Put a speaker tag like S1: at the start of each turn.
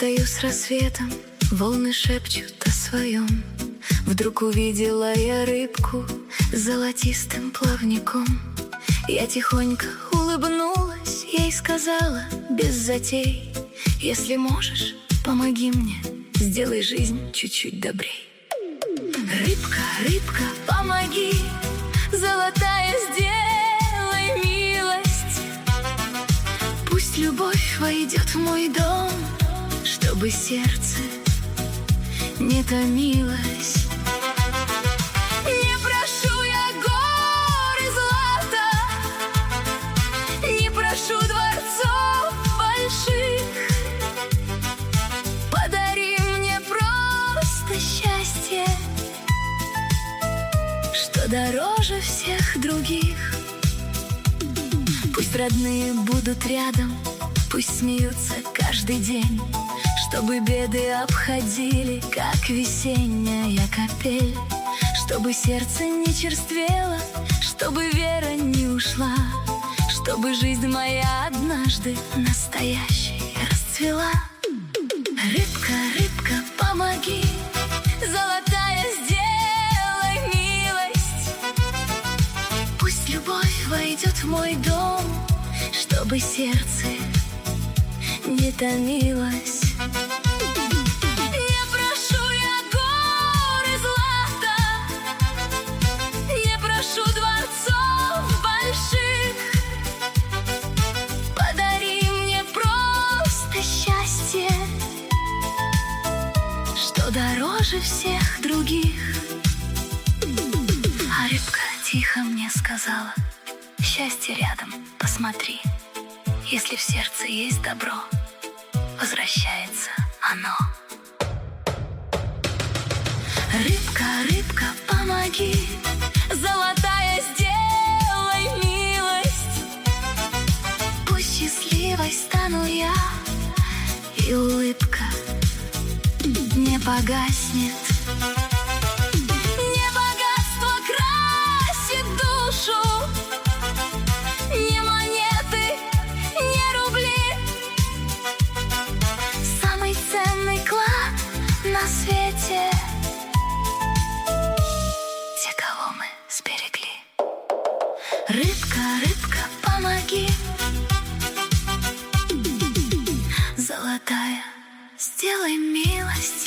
S1: Встаю с рассветом, волны шепчут о своем. Вдруг увидела я рыбку с золотистым плавником. Я тихонько улыбнулась, ей сказала без затей: если можешь, помоги мне, сделай жизнь чуть-чуть добрей. Рыбка, рыбка, помоги, золотая, сделай милость. Пусть любовь войдет в мой дом, чтобы сердце не томилось. Не прошу я гор и злата, не прошу дворцов больших. Подари мне просто счастье, что дороже всех других. Пусть родные будут рядом, пусть смеются каждый день, чтобы беды обходили, как весенняя капель. Чтобы сердце не черствело, чтобы вера не ушла, чтобы жизнь моя однажды настоящей расцвела. Рыбка, рыбка, помоги, золотая, сделай милость. Пусть любовь войдет в мой дом, чтобы сердце не томилось. Не прошу я гор и злата, не прошу дворцов больших. Подари мне просто счастье, что дороже всех других. А рыбка тихо мне сказала: счастье рядом, посмотри. Если в сердце есть добро, возвращается оно. Рыбка, рыбка, помоги, золотая, сделай милость. Пусть счастливой стану я, и улыбка не погаснет. Не богатство красит душу, не монеты, не рубли. Самый ценный клад на свете — те, кого мы сберегли. Рыбка, рыбка, помоги, золотая, сделай милость.